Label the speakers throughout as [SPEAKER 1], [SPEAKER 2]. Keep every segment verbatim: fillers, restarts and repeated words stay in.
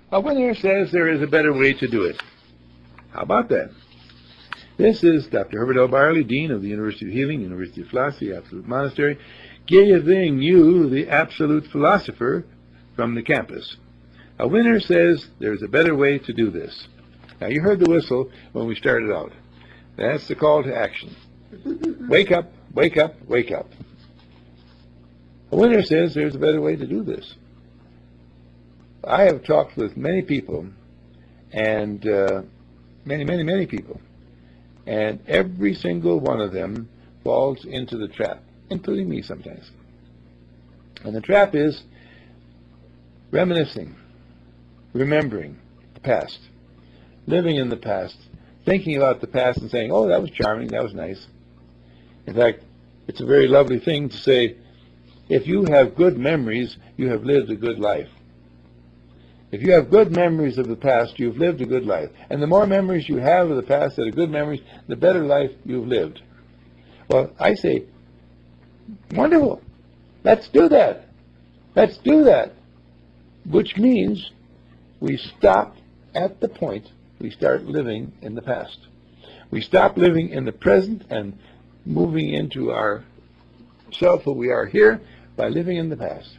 [SPEAKER 1] A winner says there is a better way to do it. How about that? This is Doctor Herbert L. Barley, Dean of the University of Healing, University of Philosophy, Absolute Monastery, giving you the absolute philosopher from the campus. A winner says there's a better way to do this. Now, you heard the whistle when we started out. That's the call to action. Wake up, wake up, wake up. A winner says there's a better way to do this. I have talked with many people, and uh, many, many, many people, and every single one of them falls into the trap, including me sometimes. And the trap is reminiscing, remembering the past, living in the past, thinking about the past and saying, oh, that was charming, that was nice. In fact, it's a very lovely thing to say, if you have good memories, you have lived a good life. If you have good memories of the past, you've lived a good life. And the more memories you have of the past that are good memories, the better life you've lived. Well, I say, wonderful. Let's do that. Let's do that. Which means we stop at the point we start living in the past. We stop living in the present and moving into our self who we are here by living in the past.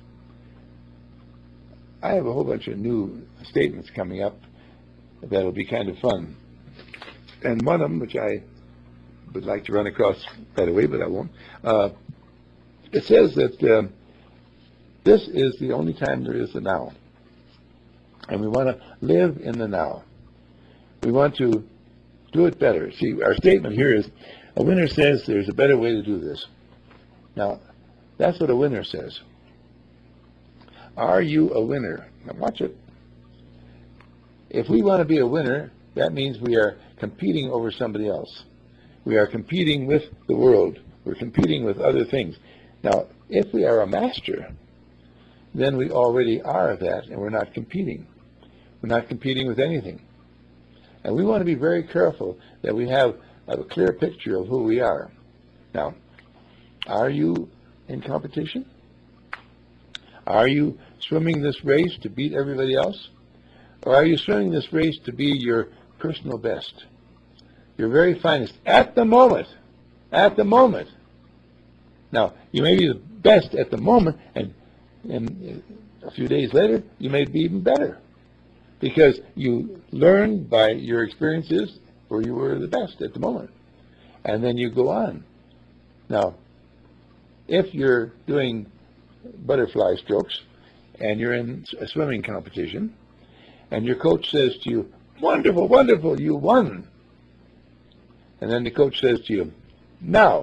[SPEAKER 1] I have a whole bunch of new statements coming up that'll be kind of fun. And one of them, which I would like to run across right away, but I won't, uh, it says that uh, this is the only time there is the now. And we want to live in the now. We want to do it better. See, our statement here is, a winner says there's a better way to do this. Now, that's what a winner says. Are you a winner? Now watch it. If we want to be a winner, that means we are competing over somebody else. We are competing with the world. We're competing with other things. Now, if we are a master, then we already are that, and we're not competing. We're not competing with anything. And we want to be very careful that we have a clear picture of who we are. Now, are you in competition? Are you swimming this race to beat everybody else? Or are you swimming this race to be your personal best, your very finest, at the moment, at the moment? Now, you may be the best at the moment, and, and a few days later, you may be even better, because you learned by your experiences where you were the best at the moment, and then you go on. Now, if you're doing butterfly strokes and you're in a swimming competition and your coach says to you, wonderful, wonderful, you won. And then the coach says to you, now,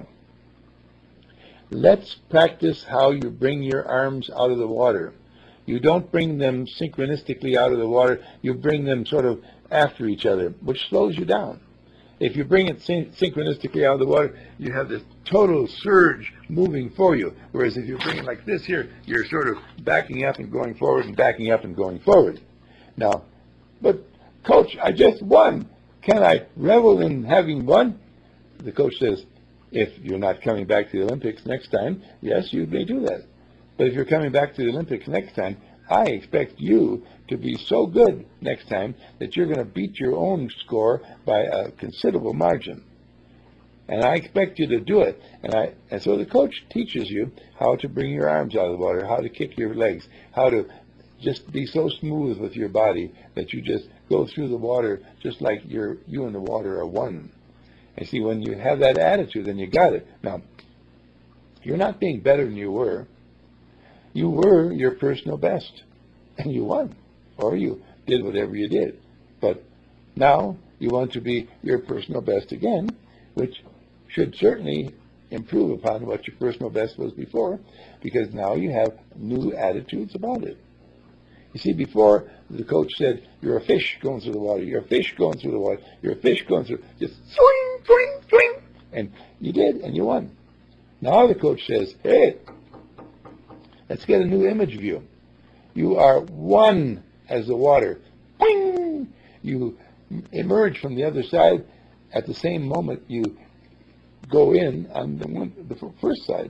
[SPEAKER 1] let's practice how you bring your arms out of the water. You don't bring them synchronistically out of the water, you bring them sort of after each other, which slows you down. If you bring it syn synchronistically out of the water, you have this total surge moving for you. Whereas if you bring it like this here, you're sort of backing up and going forward and backing up and going forward. Now, but coach, I just won. Can I revel in having won? The coach says, if you're not coming back to the Olympics next time, yes, you may do that. But if you're coming back to the Olympics next time, I expect you to be so good next time that you're going to beat your own score by a considerable margin. And I expect you to do it. And, I, and so the coach teaches you how to bring your arms out of the water, how to kick your legs, how to just be so smooth with your body that you just go through the water just like you're, you and the water are one. And see, when you have that attitude, then you got it. Now, you're not being better than you were. You were your personal best, and you won, or you did whatever you did. But now you want to be your personal best again, which should certainly improve upon what your personal best was before, because now you have new attitudes about it. You see, before the coach said, you're a fish going through the water, you're a fish going through the water, you're a fish going through, just swing, swing, swing, and you did, and you won. Now the coach says, hey, let's get a new image of you. You are one as the water. Boing! You emerge from the other side. At the same moment, you go in on the, one, the first side.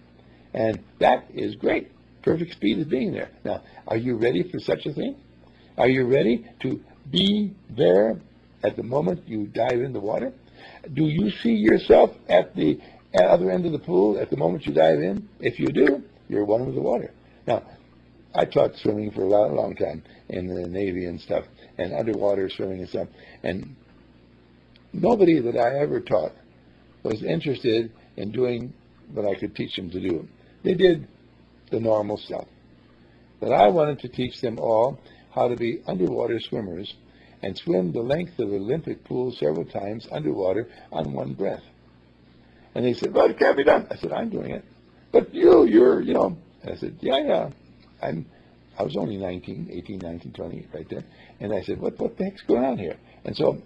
[SPEAKER 1] And that is great. Perfect speed is being there. Now, are you ready for such a thing? Are you ready to be there at the moment you dive in the water? Do you see yourself at the other end of the pool at the moment you dive in? If you do, you're one with the water. Now, I taught swimming for a long, long time in the Navy and stuff, and underwater swimming and stuff, and nobody that I ever taught was interested in doing what I could teach them to do. They did the normal stuff. But I wanted to teach them all how to be underwater swimmers and swim the length of the Olympic pool several times underwater on one breath. And they said, well, it can't be done. I said, I'm doing it. But you, you're, you know. I said, yeah, yeah. I'm, I was only nineteen, eighteen, nineteen, twenty right there. And I said, what, what the heck's going on here? And so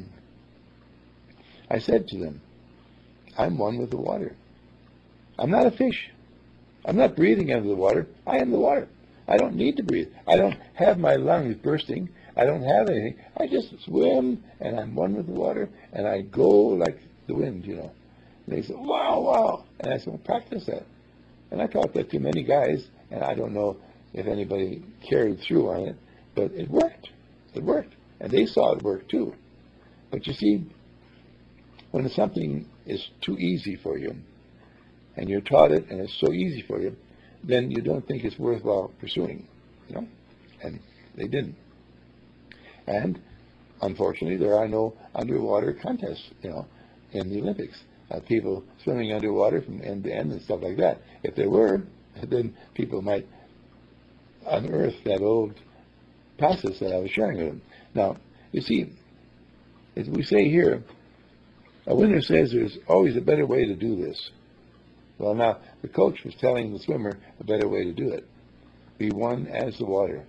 [SPEAKER 1] I said to them, I'm one with the water. I'm not a fish. I'm not breathing under the water. I am the water. I don't need to breathe. I don't have my lungs bursting. I don't have anything. I just swim, and I'm one with the water, and I go like the wind, you know. And they said, wow, wow. And I said, well, practice that. And I taught that to many guys, and I don't know if anybody carried through on it, but it worked. It worked. And they saw it work, too. But you see, when something is too easy for you, and you're taught it, and it's so easy for you, then you don't think it's worthwhile pursuing, you know? And they didn't. And unfortunately, there are no underwater contests, you know, in the Olympics. Uh, people swimming underwater from end to end and stuff like that. If there were, then people might unearth that old process that I was sharing with them. Now, you see, as we say here, a winner says there's always a better way to do this. Well, now, the coach was telling the swimmer a better way to do it. Be one as the water.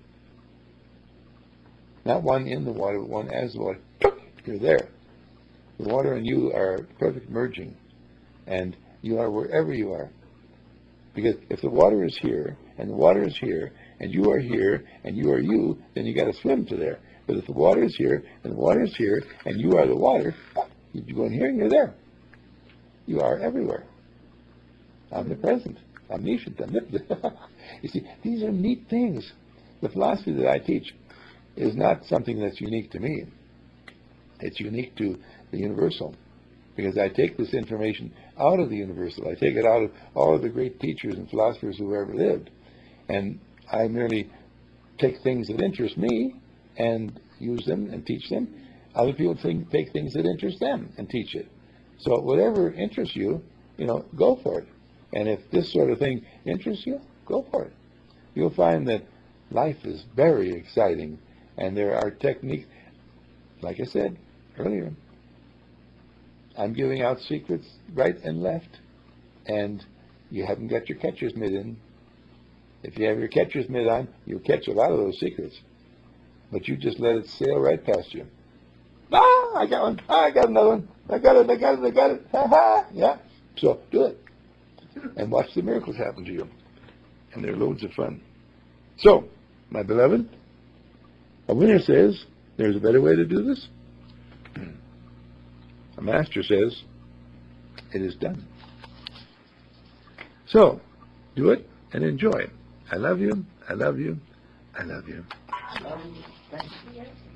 [SPEAKER 1] Not one in the water, but one as the water. You're there. The water and you are perfect merging, and you are wherever you are. Because if the water is here, and the water is here, and you are here, and you are you, then you got to swim to there. But if the water is here, and the water is here, and you are the water, you go in here and you're there. You are everywhere. Omnipresent, omniscient, omnipotent. You see, these are neat things. The philosophy that I teach is not something that's unique to me. It's unique to the universal, because I take this information out of the universal. I take it out of all of the great teachers and philosophers who ever lived, and I merely take things that interest me and use them and teach them. Other people think, take things that interest them and teach it. So whatever interests you, you know, go for it. And if this sort of thing interests you, go for it. You'll find that life is very exciting, and there are techniques, like I said earlier, I'm giving out secrets right and left, and you haven't got your catcher's mitt in. If you have your catcher's mitt on, you'll catch a lot of those secrets, but you just let it sail right past you. Ah, I got one. Ah, I got another one. I got it, I got it, I got it. Ha ha. Yeah. So do it. And watch the miracles happen to you. And they're loads of fun. So, my beloved, a winner says, there's a better way to do this. A master says, it is done. So, do it and enjoy it. I love you. I love you. I love you.
[SPEAKER 2] I love you. Thank you.